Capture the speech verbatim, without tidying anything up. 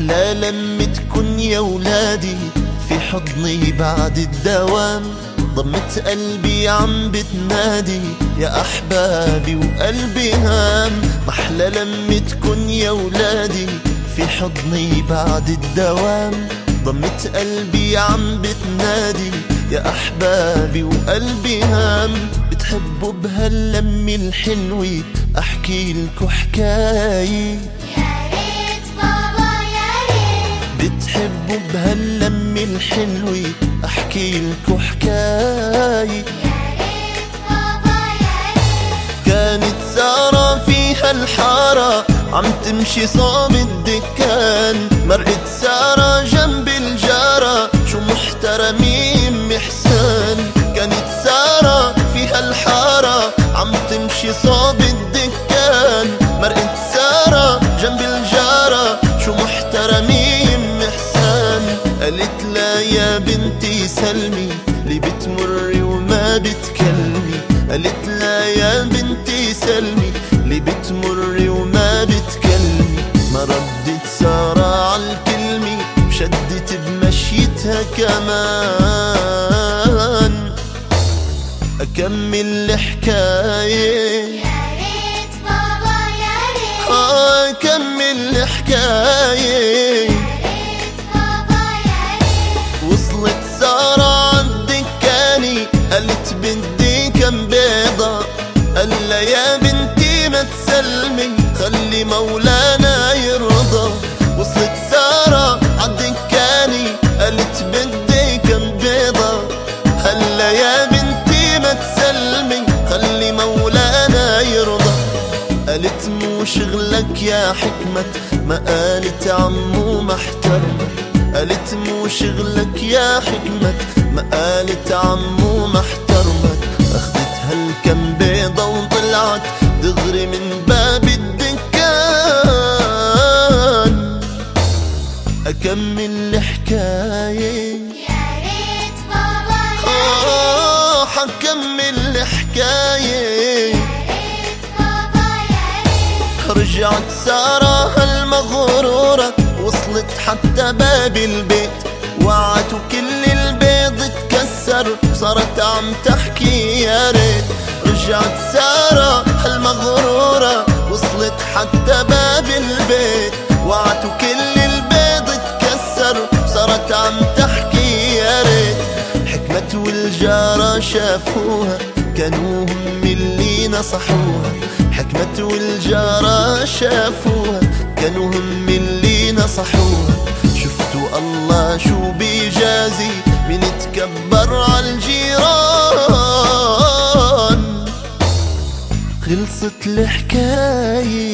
محلى لما تكون يا ولادي في حضني بعد الدوام. ضمت قلبي عم بتنادي يا أحبابي وقلبي هام. محلى لما تكون يا ولادي في حضني بعد الدوام. ضمت قلبي عم بتنادي يا أحبابي وقلبي هام. بتحبوا بهاللمة الحلوة أحكي لكو حكاية. يا ريت بابا يا ريت. بتحبوا بهاللمة الحلوة أحكي لكو حكاية. يا ريت بابا يا ريت. كانت سارة في هالحارة عم تمشي صوب الدكان. مرقت سارة جنب الجارة شو محترمين محسان. كانت سارة في هالحارة عم تمشي صوب الدكان. مرقت سارة جنب الجارة شو محترمين محسان. قالت لا يا بنتي سلمي لي بتمري وما بتكلمي. قالت لا يا بنتي سلمي لي بتمري وما بتكلمي. ما ردت سارة عالكلمة وشدت بمشيتها كمان. أكمل الحكاية. يا ريت بابا يا ريت. آه أكمل الحكاية. يا ريت بابا يا ريت. وصلت سارة عالدكاني قالت بدي كم بيضة. قال لها يا بنتي ما تسلمي خلي مولانا يرضى. وصلت سارة عالدكاني قالت بدي كم بيضة. قال لها يا بنتي ما تسلمي خلي مولانا يرضى. قالت مو شغلك يا حكمة ما قالت عمو محترمة. قالت مو شغلك يا حكمة ما قالت عمو محترمة. اخذت هالكم بيضة وطلعت دغري من باب الدكان. أكمل الحكاية. يا ريت بابا يا آه حكمل الحكاية. ريت. بابا يا ريت. رجعت سارة هالمغرورة وصلت حتى باب البيت. وعت وكل البيض اتكسر صارت عم تحكي يا ريت. رجعت سارة هالمغرورة وصلت حتى باب البيت. وعت وكل البيض اتكسر صارت عم تحكي يا ريت. حكمة والجارة شافوها كانوا هم اللي نصحوها. حكمة والجارة شافوها كانوا هم اللي نصحوها. شفتوا الله شو بيجازي من تكبر عالجيران. خلصت الحكاية.